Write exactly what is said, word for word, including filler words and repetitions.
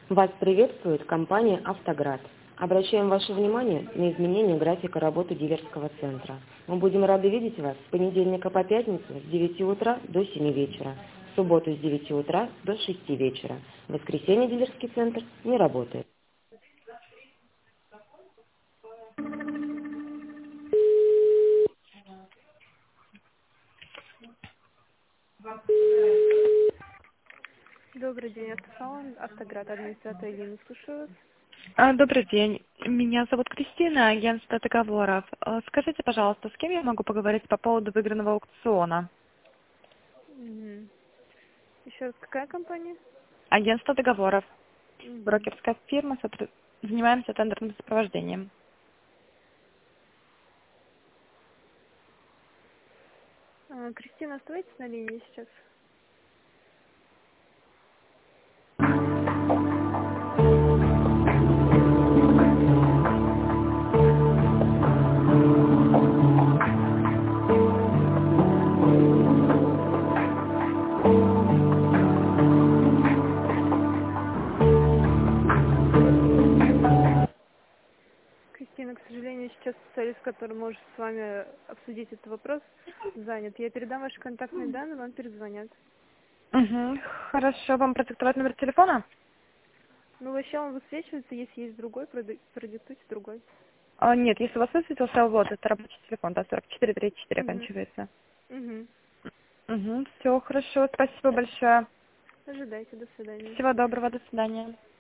Вас приветствует компания «Автоград». Обращаем ваше внимание на изменение графика работы дилерского центра. Мы будем рады видеть вас с понедельника по пятницу с девяти утра до семи вечера, в субботу с девяти утра до шести вечера. В воскресенье дилерский центр не работает. Добрый день, автосалон, Автоград, администратор Елена, слушаю вас. А, Добрый день. Меня зовут Кристина, агентство договоров. А, Скажите, пожалуйста, с кем я могу поговорить по поводу выигранного аукциона? Мгм. Еще раз, какая компания? Агентство договоров. Мгм. Брокерская фирма, сотруд- занимаемся тендерным сопровождением. А, Кристина, оставайтесь на линии сейчас. Кристина, к сожалению, сейчас специалист, который может с вами обсудить этот вопрос, занят. Я передам ваши контактные данные, вам перезвонят. Угу. Хорошо, вам продиктовать номер телефона? Ну, вообще он высвечивается, если есть другой, проди- продиктуйте другой. А, нет, если у вас высветился, вот, это рабочий телефон, да, сорок четыре тридцать четыре Угу. оканчивается. Угу. Угу. Все, хорошо, спасибо большое. Ожидайте, до свидания. Всего доброго, до свидания.